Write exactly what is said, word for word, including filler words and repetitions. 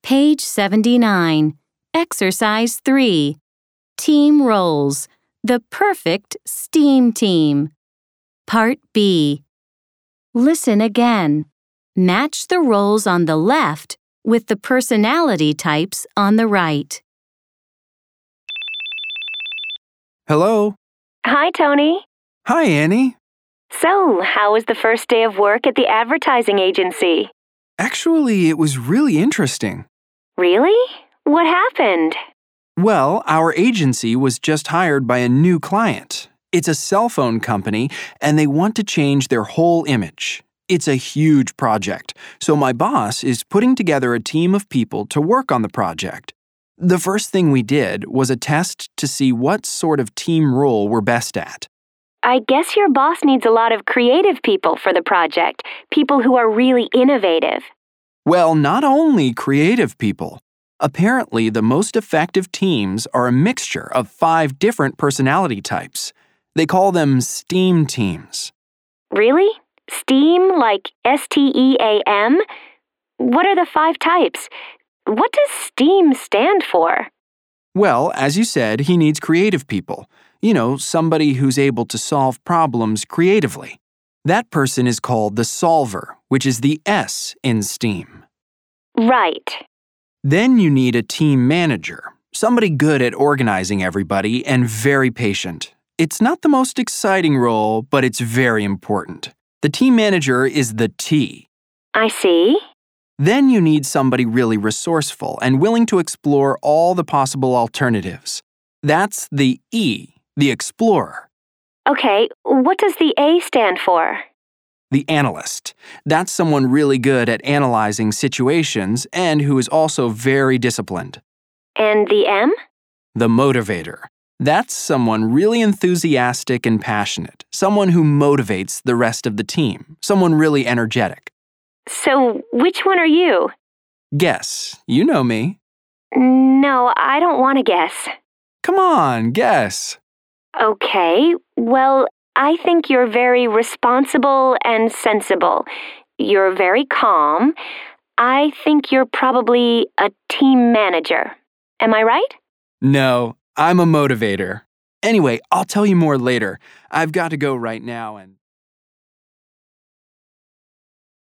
Page seventy-nine. Exercise three. Team roles. The perfect STEAM team. Part B. Listen again. Match the roles on the left with the personality types on the right. Hello. Hi, Tony. Hi, Annie. So, how was the first day of work at the advertising agency? Actually, it was really interesting. Really? What happened? Well, our agency was just hired by a new client. It's a cell phone company, and they want to change their whole image. It's a huge project, so my boss is putting together a team of people to work on the project. The first thing we did was a test to see what sort of team role we're best at. I guess your boss needs a lot of creative people for the project, people who are really innovative. Well, not only creative people. Apparently, the most effective teams are a mixture of five different personality types. They call them STEAM teams. Really? STEAM, like S T E A M? What are the five types? What does STEAM stand for? Well, as you said, he needs creative people. You know, somebody who's able to solve problems creatively. That person is called the solver, which is the S in STEAM. Right. Then you need a team manager, somebody good at organizing everybody and very patient. It's not the most exciting role, but it's very important. The team manager is the T. I see. Then you need somebody really resourceful and willing to explore all the possible alternatives. That's the E, the explorer. Okay, what does the A stand for? The analyst. That's someone really good at analyzing situations and who is also very disciplined. And the M? The motivator. That's someone really enthusiastic and passionate, someone who motivates the rest of the team, someone really energetic. So, which one are you? Guess. You know me. No, I don't want to guess. Come on, guess. Okay, well, I think you're very responsible and sensible. You're very calm. I think you're probably a team manager. Am I right? No, I'm a motivator. Anyway, I'll tell you more later. I've got to go right now and...